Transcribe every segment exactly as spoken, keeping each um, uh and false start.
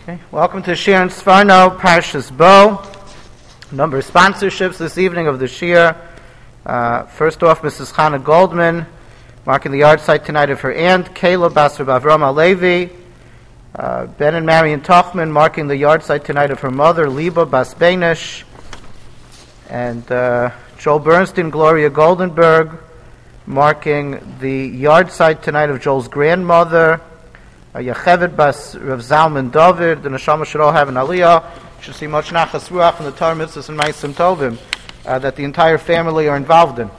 Okay. Welcome to Shir and Sfarno, Parshas Bo. A number of sponsorships this evening of the Shir. Uh, first off, Missus Chana Goldman, marking the yard site tonight of her aunt, Kayla Basar Bavram Alevi. Uh, Ben and Marion Tochman, marking the yard site tonight of her mother, Liba Bas Beinish. And uh, Joel Bernstein, Gloria Goldenberg, marking the yard site tonight of Joel's grandmother, Uh, Yocheved Bas Rav Zalman David. The Neshama should all have an aliyah. Should see much nachas ruach in the Torah mitzvahs and ma'asim tovim uh, that the entire family are involved in.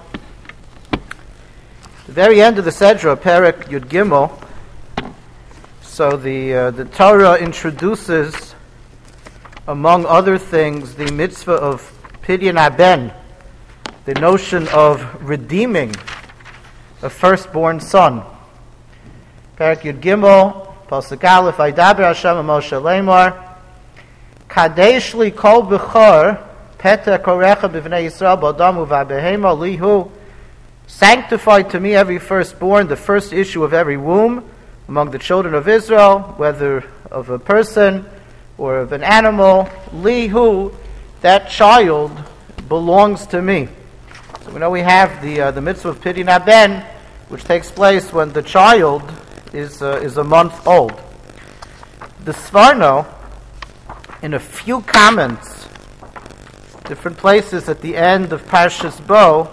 The very end of the Sedra, Perek Yud Gimel. So the uh, the Torah introduces, among other things, the mitzvah of Pidyon Haben, the notion of redeeming a firstborn son. Perek Yud Gimel, Pasuk Aleph, Vaydaber Hashem Moshe Lemar, Kadesh li kol bechor, Peta korecha b'vnei Yisrael b'adamu v'abehema lihu, sanctify to me every firstborn, the first issue of every womb, among the children of Israel, whether of a person or of an animal, lihu, that child belongs to me. So we know we have the uh, the mitzvah of Pidyon Haben, which takes place when the child is uh, is a month old. The Sfarno, in a few comments, different places at the end of Parshas Bo,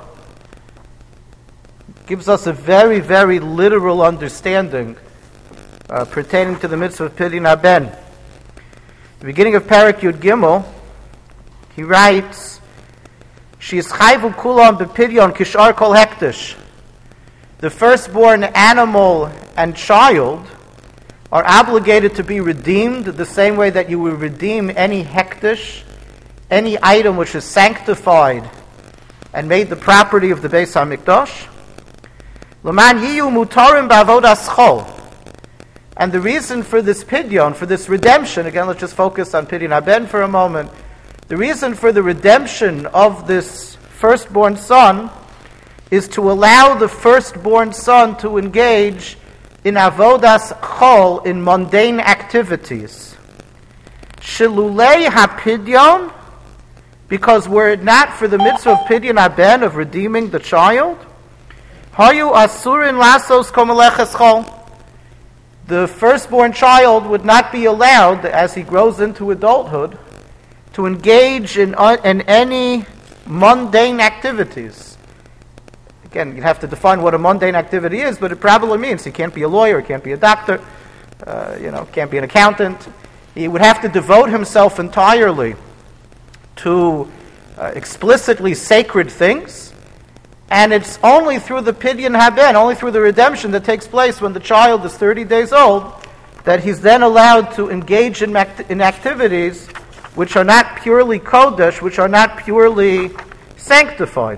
gives us a very, very literal understanding uh, pertaining to the mitzvah of Pidyon Haben. The beginning of Perek Yud Gimel, he writes, "She is chayvu kulam bepidyon kishar kol hektish." The firstborn animal and child are obligated to be redeemed the same way that you would redeem any hektish, any item which is sanctified and made the property of the Beis HaMikdash. L'man yiyu mutarim ba'avodas chol. And the reason for this pidyon, for this redemption, again, let's just focus on Pidyon Haben for a moment. The reason for the redemption of this firstborn son is to allow the firstborn son to engage in avodas chol, in mundane activities. Shilulei hapidyon, because were it not for the mitzvah of Pidyon Haben, of redeeming the child, hayu asurin lasos komeleches chol, the firstborn child would not be allowed, as he grows into adulthood, to engage in, uh, in any mundane activities. Again, you'd have to define what a mundane activity is, but it probably means he can't be a lawyer, he can't be a doctor, uh, you know, can't be an accountant. He would have to devote himself entirely to uh, explicitly sacred things, and it's only through the Pidyon Haben, only through the redemption that takes place when the child is thirty days old, that he's then allowed to engage in, act- in activities which are not purely kodesh, which are not purely sanctified.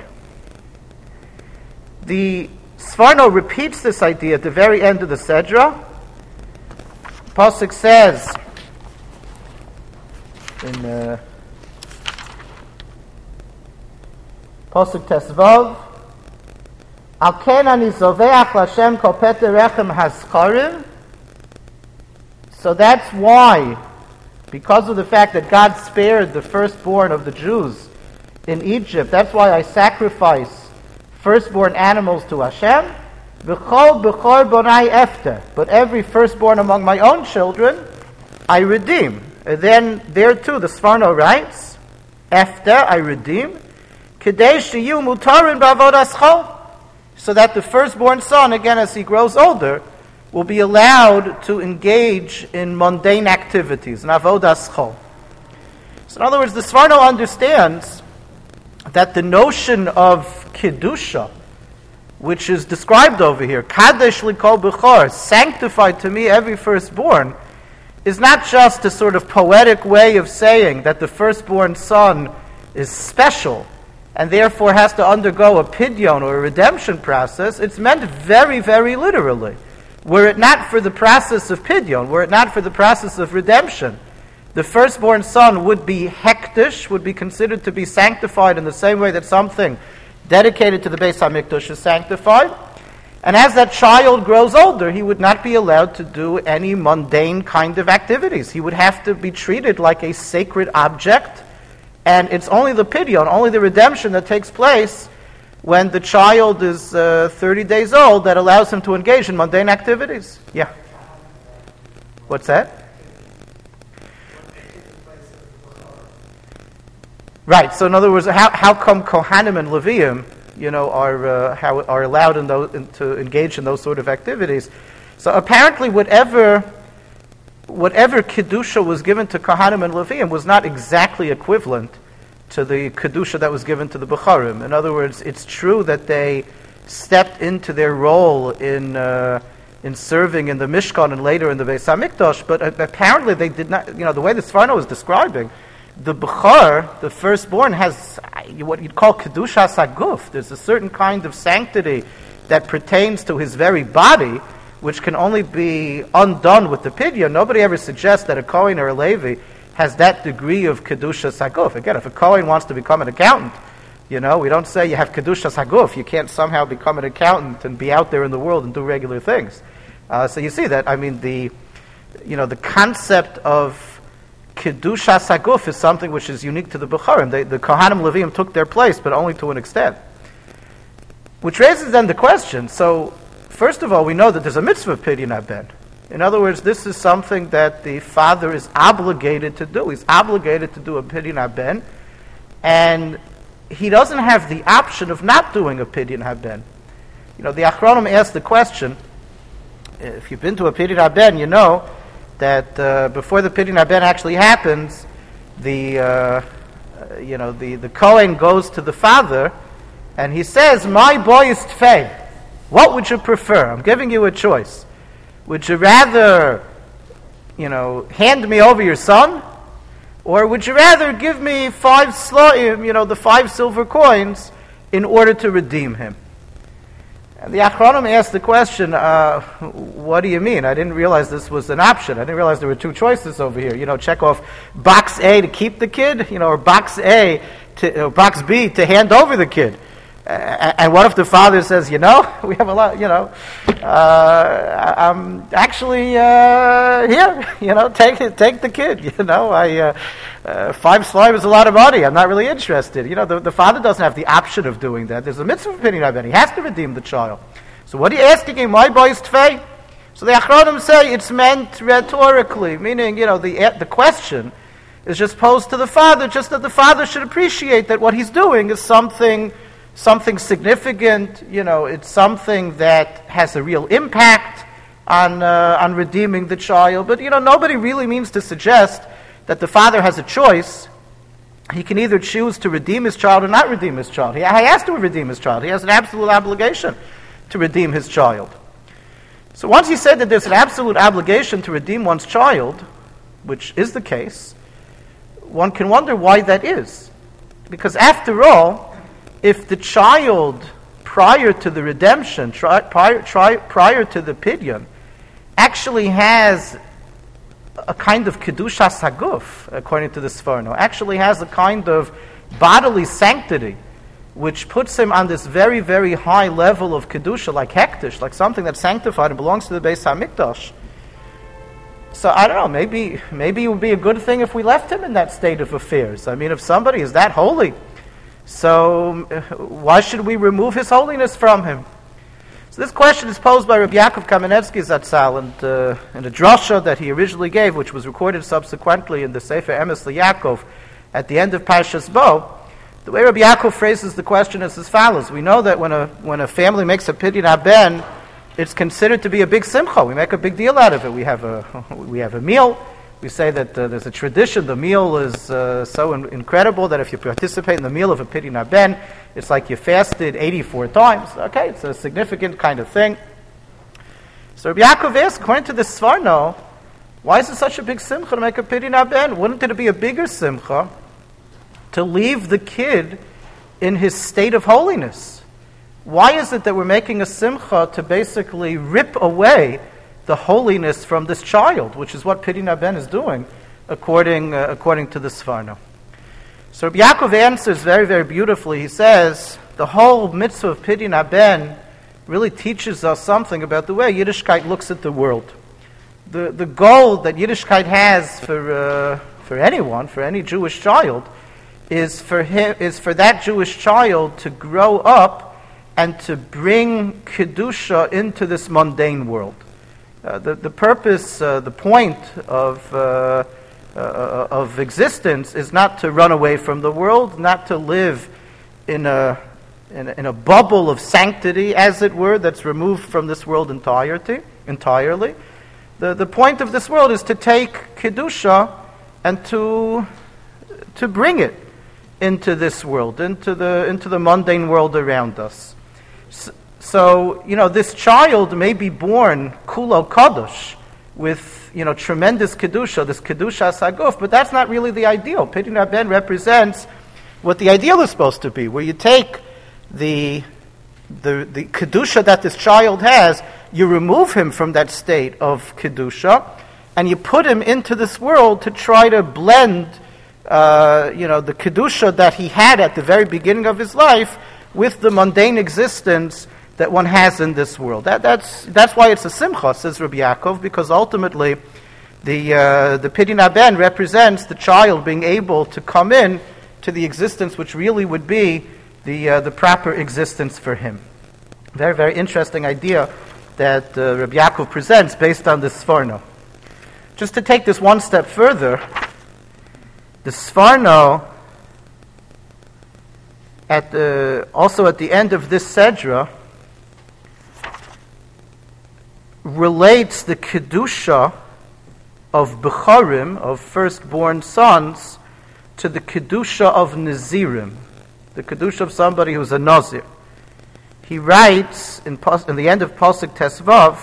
The Sfarno repeats this idea at the very end of the Sedra. Pasuk says in uh, Pasuk Tesvav, Al ken ani zoveach l'Hashem kol pete rechem haskarim. So that's why, because of the fact that God spared the firstborn of the Jews in Egypt, that's why I sacrifice firstborn animals to Hashem. V'chol b'chor bonai efte. But every firstborn among my own children, I redeem. And then there too, the Sfarno writes, efte, I redeem. Kedei sheyu mutarin b'avodas chol. So that the firstborn son, again as he grows older, will be allowed to engage in mundane activities, in avodas chol. So in other words, the Sfarno understands that the notion of Kedusha, which is described over here, Kadesh likol bechor, sanctified to me every firstborn, is not just a sort of poetic way of saying that the firstborn son is special and therefore has to undergo a pidyon or a redemption process. It's meant very, very literally. Were it not for the process of pidyon, were it not for the process of redemption, the firstborn son would be hektish, would be considered to be sanctified in the same way that something dedicated to the Beis HaMikdash is sanctified. And as that child grows older, he would not be allowed to do any mundane kind of activities. He would have to be treated like a sacred object. And it's only the pidyon, only the redemption that takes place when the child is uh, thirty days old that allows him to engage in mundane activities. Yeah. What's that? Right. So in other words, how, how come Kohanim and Leviim, you know, are uh, how are allowed in those, in, to engage in those sort of activities? So apparently, whatever whatever kedusha was given to Kohanim and Leviim was not exactly equivalent to the kedusha that was given to the Becharim. In other words, it's true that they stepped into their role in uh, in serving in the Mishkan and later in the Beis Hamikdash, but uh, apparently they did not. You know, the way the Sforno is describing, the Bechar, the firstborn, has what you'd call Kedushas HaGuf. There's a certain kind of sanctity that pertains to his very body, which can only be undone with the Pidyon. Nobody ever suggests that a Kohen or a Levi has that degree of Kedushas HaGuf. Again, if a Kohen wants to become an accountant, you know, we don't say you have Kedushas HaGuf. You can't somehow become an accountant and be out there in the world and do regular things. Uh, so you see that, I mean, the, you know, the concept of Kedushas HaGuf is something which is unique to the Becharim. They, the Kohanim Leviim took their place, but only to an extent. Which raises then the question, so, first of all, we know that there's a mitzvah of Pidyon HaBen. In other words, this is something that the father is obligated to do. He's obligated to do a Pidyon HaBen, and he doesn't have the option of not doing a Pidyon HaBen. You know, the Achronim asked the question, if you've been to a Pidyon HaBen, you know that uh, before the Pidyon HaBen actually happens, the uh, you know the, the Kohen goes to the father and he says, "My boy is tfei. What would you prefer? I'm giving you a choice. Would you rather, you know, hand me over your son, or would you rather give me five slaim, you know, the five silver coins, in order to redeem him?" And the Achronim asked the question, uh, what do you mean? I didn't realize this was an option. I didn't realize there were two choices over here. You know, check off box A to keep the kid, you know, or box A to, or box B to hand over the kid. Uh, and what if the father says, you know, we have a lot, you know, uh, I'm actually uh, here, you know, take it, take the kid, you know, I uh, uh, five slime is a lot of money, I'm not really interested. You know, the, the father doesn't have the option of doing that. There's a mitzvah of Pidyon HaBen. He has to redeem the child. So what are you asking him? My boy is tfei? So the Achronim say it's meant rhetorically, meaning, you know, the the question is just posed to the father, just that the father should appreciate that what he's doing is something something significant, you know, it's something that has a real impact on uh, on redeeming the child. But, you know, nobody really means to suggest that the father has a choice. He can either choose to redeem his child or not redeem his child. He, he has to redeem his child. He has an absolute obligation to redeem his child. So once he said that there's an absolute obligation to redeem one's child, which is the case, one can wonder why that is. Because after all, if the child, prior to the redemption, tri, prior, tri, prior to the Pidyon, actually has a kind of Kedushas HaGuf, according to the Sforno, actually has a kind of bodily sanctity, which puts him on this very, very high level of Kedusha, like Hektish, like something that's sanctified and belongs to the Beis HaMikdash. So I don't know, maybe, maybe it would be a good thing if we left him in that state of affairs. I mean, if somebody is that holy, so why should we remove his holiness from him? So this question is posed by Rabbi Yaakov Kamenetsky Zatzal and, uh, in a drasha that he originally gave, which was recorded subsequently in the Sefer Emes LeYaakov at the end of Parshas Bo. The way Rabbi Yaakov phrases the question is as follows. We know that when a when a family makes a Pidyon HaBen, it's considered to be a big simcha. We make a big deal out of it. We have a we have a meal. We say that uh, there's a tradition. The meal is uh, so in- incredible that if you participate in the meal of a Pidyon HaBen, it's like you fasted eighty-four times. Okay, it's a significant kind of thing. So Rabbi Yaakov asks, according to the Sforno, why is it such a big simcha to make a Pidyon HaBen? Wouldn't it be a bigger simcha to leave the kid in his state of holiness? Why is it that we're making a simcha to basically rip away the holiness from this child, which is what Pidyon HaBen is doing, according uh, according to the Sforno? So Rabbi Yaakov answers very, very beautifully. He says, the whole mitzvah of Pidyon HaBen really teaches us something about the way Yiddishkeit looks at the world. The the goal that Yiddishkeit has for uh, for anyone, for any Jewish child, is for him is for that Jewish child to grow up and to bring kedusha into this mundane world. Uh, the the purpose, uh, the point of uh, uh, of existence is not to run away from the world, not to live in a in a, in a bubble of sanctity, as it were, that's removed from this world entirety entirely. The the point of this world is to take kedusha and to to bring it into this world, into the into the mundane world around us. So, so you know, this child may be born kulo kadosh, with you know tremendous kedusha, this kedusha saguf, but that's not really the ideal. Pidyon Haben represents what the ideal is supposed to be, where you take the the the kedusha that this child has, you remove him from that state of kedusha, and you put him into this world to try to blend, uh, you know, the kedusha that he had at the very beginning of his life with the mundane existence that one has in this world. That that's that's why it's a simcha, says Rabbi Yaakov, because ultimately the uh, the Pidyon Haben represents the child being able to come in to the existence which really would be the uh, the proper existence for him. Very very interesting idea that uh, Rabbi Yaakov presents based on this Sforno. Just to take this one step further, the Sforno, at the, also at the end of this Sedra, relates the Kedusha of Bechorim, of firstborn sons, to the Kedusha of Nazirim, the Kedusha of somebody who's a Nazir. He writes in, in the end of Pasuk Tesvav,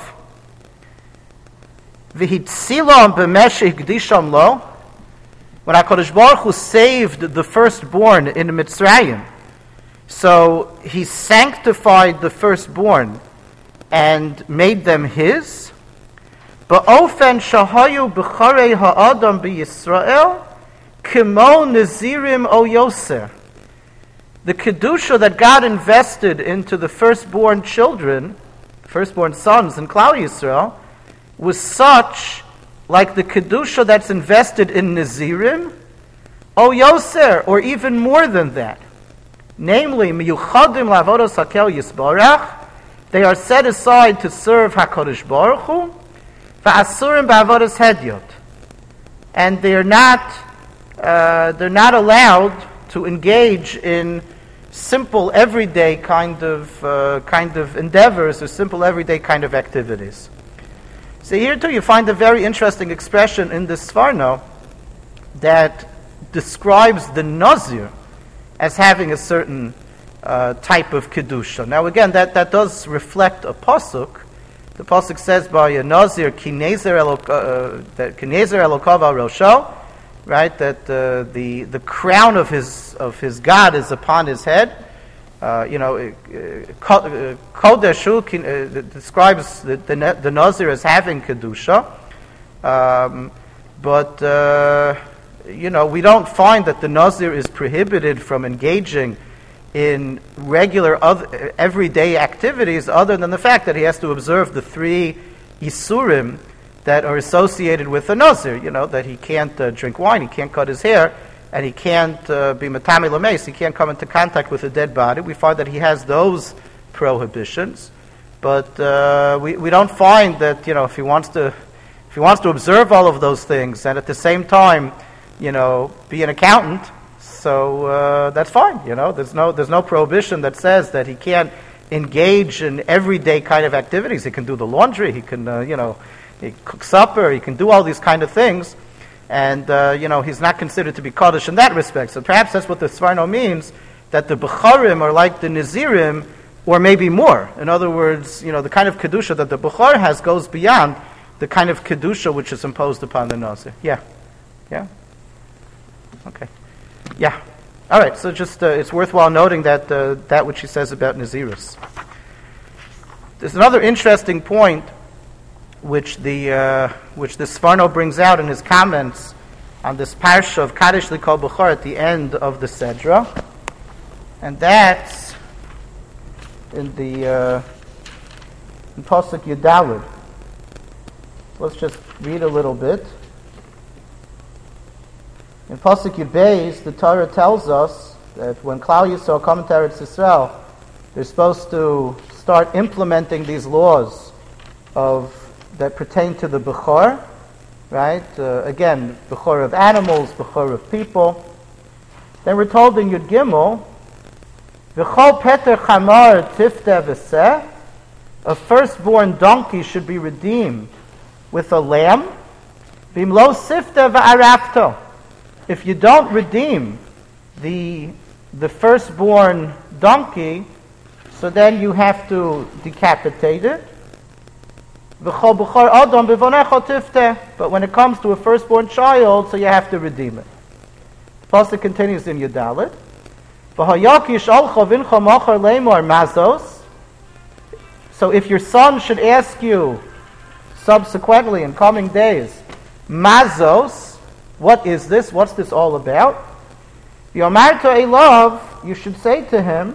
V'hitzilom b'meshech gdisham lo, when HaKadosh Baruch Hu saved the firstborn in Mitzrayim, so he sanctified the firstborn and made them his. Ba'ofen shahayu b'charei ha'adam b'Yisrael kimo nazirim o yoser. The kedusha that God invested into the firstborn children, firstborn sons in Klal Yisrael, was such like the kedusha that's invested in nazirim o yoser, or even more than that. Namely, miyuchadim la'avodos hakel yisbarach, they are set aside to serve HaKadosh Baruch Hu, va'asurim ba'avodos hedyot, and they are not uh, they're not allowed to engage in simple everyday kind of uh, kind of endeavors or simple everyday kind of activities. So here too you find a very interesting expression in this Sforno that describes the Nazir as having a certain uh, type of kedusha. Now again, that, that does reflect a pasuk. The pasuk says by a Nazir, ki nezer elokav al rosho, right? That uh, the the crown of his of his God is upon his head. Uh, you know, Kodeshu uh, uh, describes the, the the Nazir as having kedusha, um, but uh, you know we don't find that the Nazir is prohibited from engaging in regular other, everyday activities, other than the fact that he has to observe the three isurim that are associated with the Nazir. You know, that he can't uh, drink wine, he can't cut his hair, and he can't uh, be matami lameis, he can't come into contact with a dead body. We find that he has those prohibitions, but uh, we we don't find that, you know, if he wants to if he wants to observe all of those things and at the same time, you know, be an accountant, so uh, that's fine. You know, there's no there's no prohibition that says that he can't engage in everyday kind of activities. He can do the laundry, he can uh, you know. He cooks supper, he can do all these kind of things, and, uh, you know, he's not considered to be Kaddish in that respect. So perhaps that's what the Sforno means, that the Becharim are like the Nazirim, or maybe more. In other words, you know, the kind of Kedusha that the Bechar has goes beyond the kind of Kedusha which is imposed upon the Nazir. Yeah? Yeah? Okay. Yeah. All right, so just, uh, it's worthwhile noting that, uh, that which he says about Nazirus. There's another interesting point which the uh, which the Sforno brings out in his comments on this parsha of Kaddish Likol Bechor at the end of the Sedra, and that's in the uh, in Pasuk Yudalid. Let's just read a little bit. In Pasuk Yud Beis, the Torah tells us that when Klal Yisrael come to Eretz Yisrael, they're supposed to start implementing these laws of that pertain to the Bechor, right? Uh, again, Bechor of animals, Bechor of people. Then we're told in Yud Gimel, V'chol Peter Chamar Tifte V'seh, a firstborn donkey should be redeemed with a lamb. V'imlo Sifte V'arafto. If you don't redeem the the firstborn donkey, so then you have to decapitate it. But when it comes to a firstborn child, so you have to redeem it. The pasuk continues in Yudalit. So if your son should ask you subsequently in coming days, mazos, what is this? What's this all about? Yomarto Elav, you should say to him,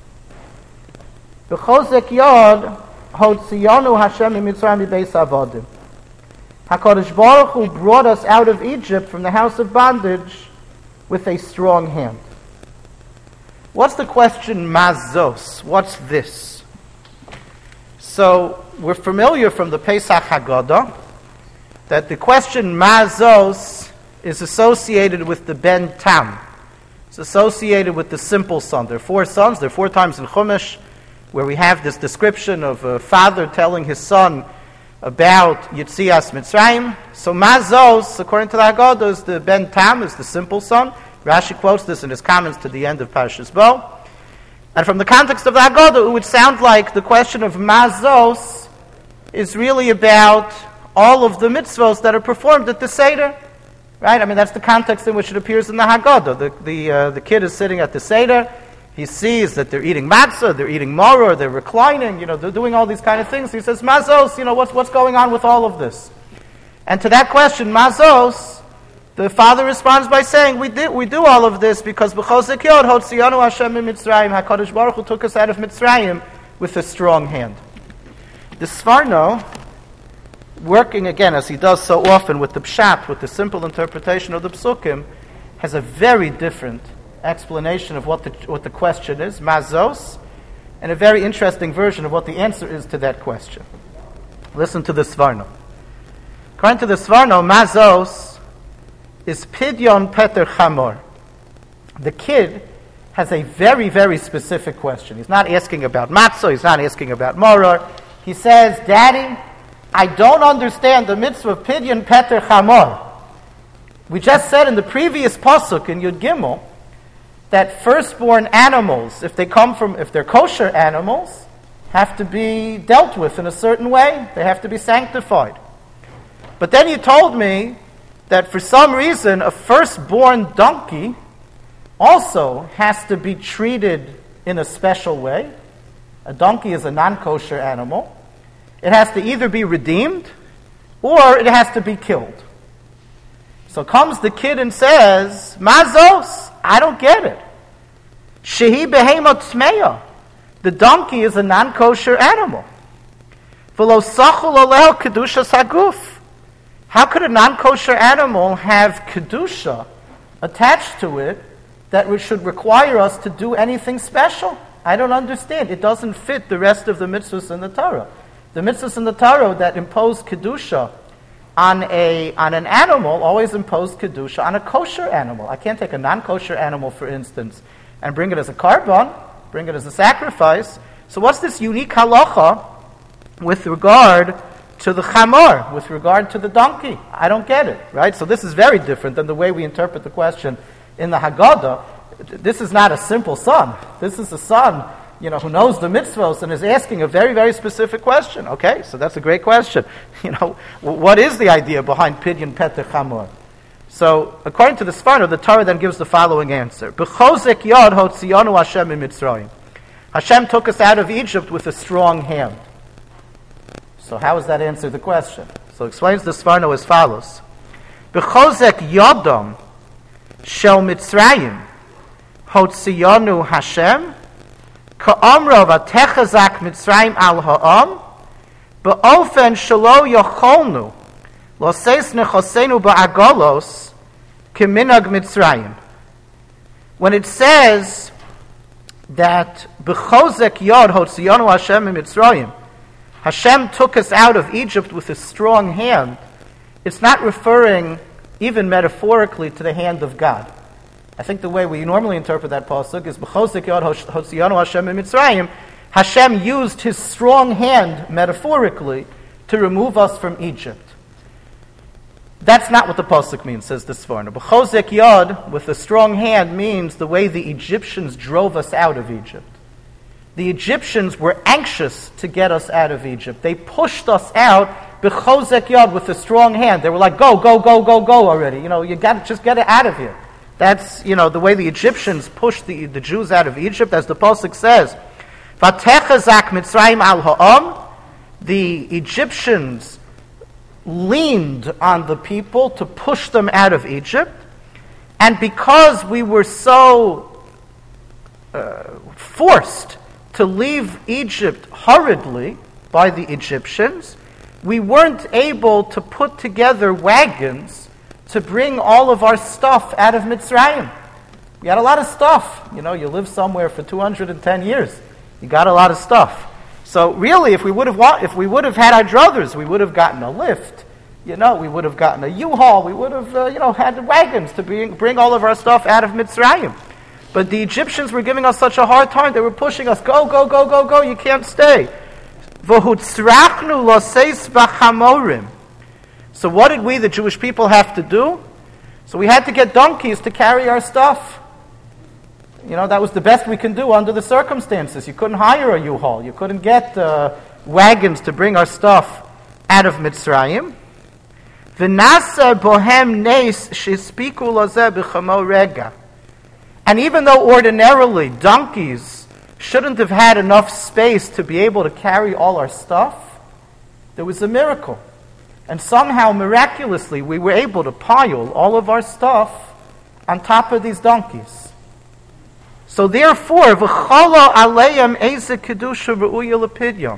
B'chozek yod hotziyanu Hashem mitzrayim mibeis avodim. HaKadosh Baruch Hu brought us out of Egypt from the house of bondage with a strong hand. What's the question mazos? What's this? So we're familiar from the Pesach Haggadah that the question mazos is associated with the Ben Tam. It's associated with the simple son. There are four sons. There are four times in Chumash where we have this description of a father telling his son about Yitzias Mitzrayim. So mazos, according to the Haggadah, is the Ben Tam, is the simple son. Rashi quotes this in his comments to the end of Parashas Bo. And from the context of the Haggadah, it would sound like the question of mazos is really about all of the mitzvos that are performed at the Seder. Right? I mean, that's the context in which it appears in the Haggadah. The the, uh, the kid is sitting at the Seder. He sees that they're eating matzah, they're eating maror, they're reclining, you know, they're doing all these kind of things. He says, mazos, you know, what's what's going on with all of this? And to that question, mazos, the father responds by saying, we do, we do all of this because b'chosek yod hotziyanu Hashem mitzrayim, HaKadosh Baruch Hu took us out of Mitzrayim with a strong hand. The Sforno, working again, as he does so often with the pshat, with the simple interpretation of the psukim, has a very different explanation of what the what the question is, mazos, and a very interesting version of what the answer is to that question. Listen to the Sforno. According to the Sforno, mazos is pidyon peter chamor. The kid has a very, very specific question. He's not asking about matzah, he's not asking about moror. He says, Daddy, I don't understand the mitzvah of pidyon peter chamor. We just said in the previous pasuk in Yud Gimel that firstborn animals, if they come from, if they're kosher animals, have to be dealt with in a certain way. They have to be sanctified. But then you told me that for some reason a firstborn donkey also has to be treated in a special way. A donkey is a non-kosher animal. It has to either be redeemed or it has to be killed. So comes the kid and says, Mazos, I don't get it. Shehi behemot tmeya. The donkey is a non-kosher animal. V'lo sachul aleh kedusha saguf. How could a non-kosher animal have kedusha attached to it that should require us to do anything special? I don't understand. It doesn't fit the rest of the mitzvahs in the Torah. The mitzvahs in the Torah that impose kedusha on a on an animal always impose kedusha on a kosher animal. I can't take a non-kosher animal, for instance, and bring it as a korban, bring it as a sacrifice. So what's this unique halacha with regard to the chamor, with regard to the donkey? I don't get it, right? So this is very different than the way we interpret the question in the Haggadah. This is not a simple son. This is a son, you know, who knows the mitzvos and is asking a very, very specific question. Okay, so that's a great question. You know, what is the idea behind pidyon peter chamor? So, according to the Sforno, the Torah then gives the following answer: B'chozek yod hotziyanu Hashem mitzrayim. Hashem took us out of Egypt with a strong hand. So, how does that answer the question? So, explains the Sforno as follows: B'chozek yodam shel mitzrayim hotziyanu Hashem. Ka'amra v'techazak Mitzrayim al ha'am Ba'ofen shelo yocholnu loseis nechosenu ba'agolos keminag Mitzrayim. When it says that b'chozek yod hotziyonu Hashem Mitzrayim, Hashem took us out of Egypt with a strong hand, it's not referring even metaphorically to the hand of God. I think the way we normally interpret that pasuk is b'chozek yod hotziyonu Hashem Mitzrayim. Hashem used his strong hand metaphorically to remove us from Egypt. That's not what the pasuk means, says the Sforno. B'chozek yod, with a strong hand, means the way the Egyptians drove us out of Egypt. The Egyptians were anxious to get us out of Egypt. They pushed us out, b'chozek yod, with a strong hand. They were like, go, go, go, go, go already. You know, you got to just get it out of here. That's, you know, the way the Egyptians pushed the, the Jews out of Egypt, as the pasuk says. Vatechazak Mitzrayim al ha'am, the Egyptians leaned on the people to push them out of Egypt, and because we were so uh, forced to leave Egypt hurriedly by the Egyptians, we weren't able to put together wagons to bring all of our stuff out of Mitzrayim. We had a lot of stuff. You know, you live somewhere for two hundred ten years. You got a lot of stuff. So really, if we would have wa- if we would have had our druthers, we would have gotten a lift. You know, we would have gotten a U-Haul. We would have, uh, you know, had wagons to bring, bring all of our stuff out of Mitzrayim. But the Egyptians were giving us such a hard time. They were pushing us, go, go, go, go, go. You can't stay. V'hutzrachnu loseis b'chamorim. So what did we, the Jewish people, have to do? So we had to get donkeys to carry our stuff. You know, that was the best we can do under the circumstances. You couldn't hire a U-Haul. You couldn't get uh, wagons to bring our stuff out of Mitzrayim. V'nasa bohem nes shespiku lazeh b'chamo rega. And even though ordinarily donkeys shouldn't have had enough space to be able to carry all our stuff, there was a miracle. And somehow, miraculously, we were able to pile all of our stuff on top of these donkeys. So therefore, v'chala aleim eze kedusha re'uya lepidyon.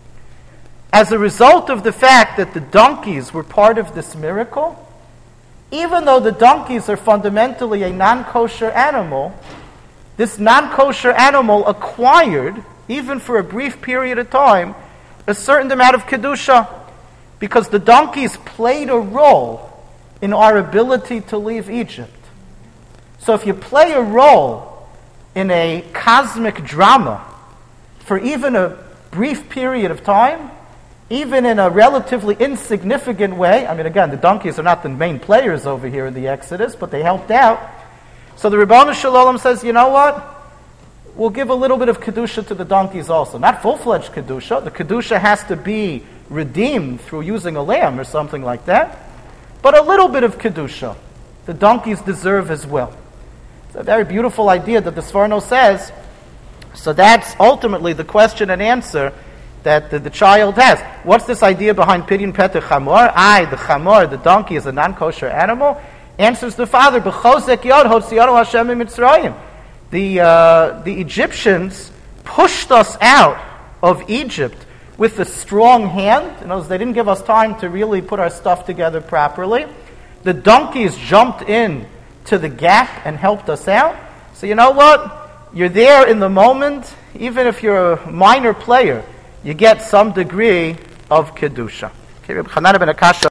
As a result of the fact that the donkeys were part of this miracle, even though the donkeys are fundamentally a non-kosher animal, this non-kosher animal acquired, even for a brief period of time, a certain amount of kedusha, because the donkeys played a role in our ability to leave Egypt. So if you play a role in a cosmic drama for even a brief period of time, even in a relatively insignificant way, I mean, again, the donkeys are not the main players over here in the Exodus, but they helped out. So the Ribono Shel Olam says, you know what? We'll give a little bit of Kedusha to the donkeys also. Not full-fledged Kedusha. The Kedusha has to be redeemed through using a lamb or something like that. But a little bit of Kedusha the donkeys deserve as well. It's a very beautiful idea that the Sforno says. So that's ultimately the question and answer that the, the child has. What's this idea behind Pidyon Petach Chamor? I, the Chamor, the donkey, is a non-kosher animal. Answers the father, B'chozek yod hotziyanu Hashem Mitzrayim. The uh, the Egyptians pushed us out of Egypt with a strong hand. In other words, they didn't give us time to really put our stuff together properly. The donkeys jumped in to the gap and helped us out. So you know what? You're there in the moment. Even if you're a minor player, you get some degree of Kedusha. Okay, Reb Chananah ben Akasha